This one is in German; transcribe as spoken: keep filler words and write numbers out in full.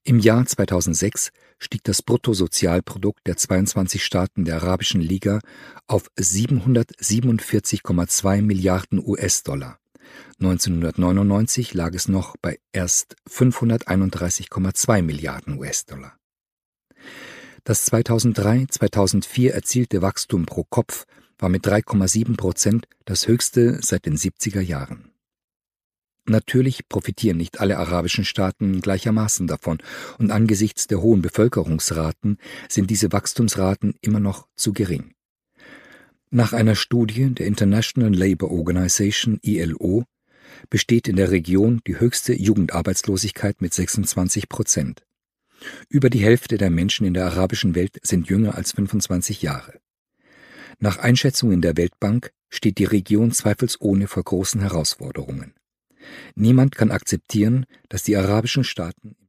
Im Jahr zweitausendsechs stieg das Bruttosozialprodukt der zweiundzwanzig Staaten der Arabischen Liga auf siebenhundertsiebenundvierzig Komma zwei Milliarden U S-Dollar. neunzehnhundertneunundneunzig lag es noch bei erst fünfhunderteinunddreißig Komma zwei Milliarden U S-Dollar. Das zweitausenddrei zweitausendvier erzielte Wachstum pro Kopf war mit drei Komma sieben Prozent das höchste seit den siebziger Jahren. Natürlich profitieren nicht alle arabischen Staaten gleichermaßen davon, und angesichts der hohen Bevölkerungsraten sind diese Wachstumsraten immer noch zu gering. Nach einer Studie der International Labour Organization I L O besteht in der Region die höchste Jugendarbeitslosigkeit mit sechsundzwanzig Prozent. Über die Hälfte der Menschen in der arabischen Welt sind jünger als fünfundzwanzig Jahre. Nach Einschätzungen der Weltbank steht die Region zweifelsohne vor großen Herausforderungen. Niemand kann akzeptieren, dass die arabischen Staaten